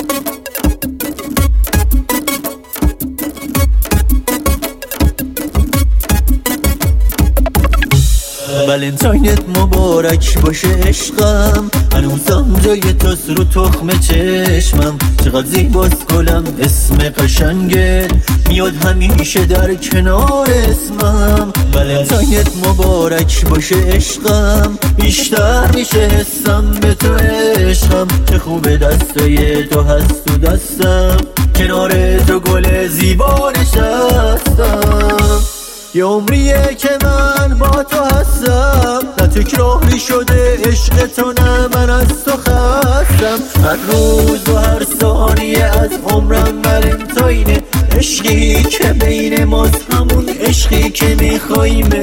ولنتاینت مبارک باشه عشقم، هنوزم جای تاست رو تخم چشمم. چقدر زیباست گلم اسم قشنگه، میاد همیشه در کنار اسمم. ولنتاینت مبارک باشه عشقم، بیشتر میشه حسم به تو عشقم. چه خوبه دستای تو هست تو دستم، کنار تو گل زیبا نشستم. یه عمریه که من با تو هستم، نه تکراری شده عشق تو نه من از تو خستم. هر روز و هر ثانیه از عمرم ولنتاینه، عشقی که بین ماست همون عشقی که میخوایمه.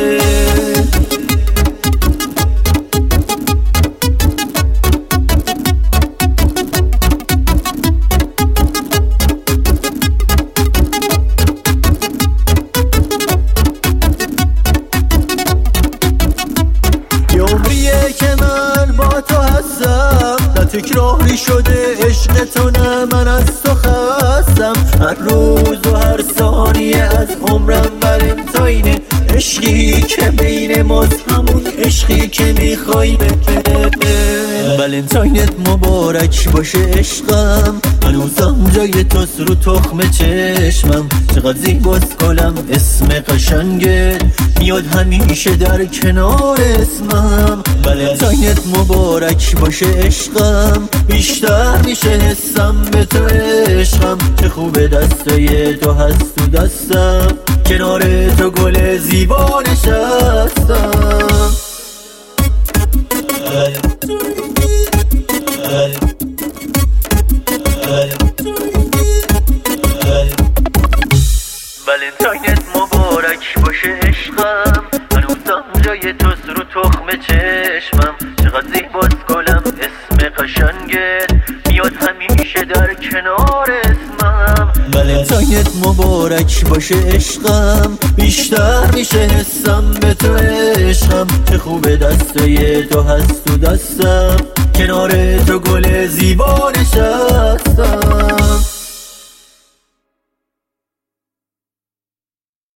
که من با تو هستم، نه تکراری شده عشق تو نه من از تو خستم. هر روز و هر ثانیه از عمرم ولنتاینه، عشقی که بین ماست همون عشقی که میخوایمه. ولنتاینت مبارک باشه عشقم، هنوزم جای تاست رو تخم چشمم. چقدر زیباست گلم اسم قشنگه، میاد همیشه در کنار اسمم. ولنتاینت مبارک باشه عشقم، بیشتر میشه حسم به تو عشقم. چه خوبه دستای تو هست تو دستم، کنار تو گل زیبا نشستم. ولنتاینت مبارک باشه عشقم، هنوزم جای تاست رو تخم چشمم. چقدر زیباست گلم اسم قشنگه، میاد همیشه در کنار اسمم. ولنتاینت مبارک باشه عشقم، بیشتر میشه حسم به تو عشقم. چه خوبه دستای تو هست تو دستم، کنار تو گل زیبا